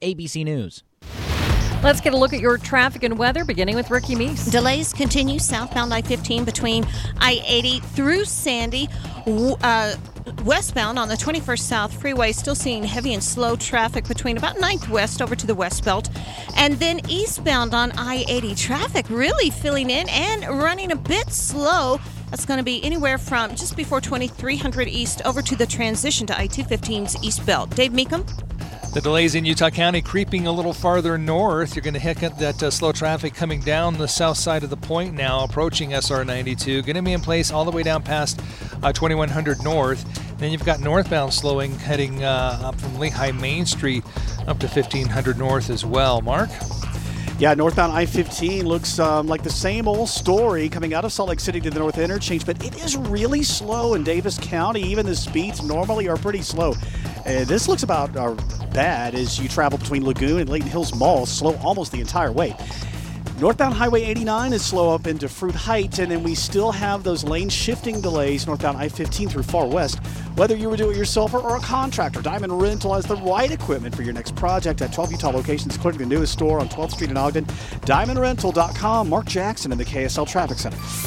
ABC News. Let's get a look at your traffic and weather, beginning with Ricky Meese. Delays continue southbound I-15 between I-80 through Sandy. Westbound on the 21st South Freeway, still seeing heavy and slow traffic between about 9th West over to the West Belt. And then eastbound on I-80, traffic really filling in and running a bit slow. That's going to be anywhere from just before 2300 East over to the transition to I-215's East Belt. Dave Meekum? The delays in Utah County creeping a little farther north. You're going to hit that slow traffic coming down the south side of the point now, approaching SR 92. Going to be in place all the way down past 2100 North. Then you've got northbound slowing heading up from Lehigh Main Street up to 1500 North as well. Mark? Yeah, northbound I-15 looks like the same old story coming out of Salt Lake City to the north interchange, but it is really slow in Davis County. Even the speeds normally are pretty slow. This looks about bad as you travel between Lagoon and Layton Hills Mall, slow almost the entire way. Northbound Highway 89 is slow up into Fruit Heights, and then we still have those lane shifting delays northbound I-15 through Far West. Whether you were do-it-yourselfer or a contractor, Diamond Rental has the right equipment for your next project at 12 Utah locations, including the newest store on 12th Street in Ogden. DiamondRental.com. Mark Jackson in the KSL Traffic Center.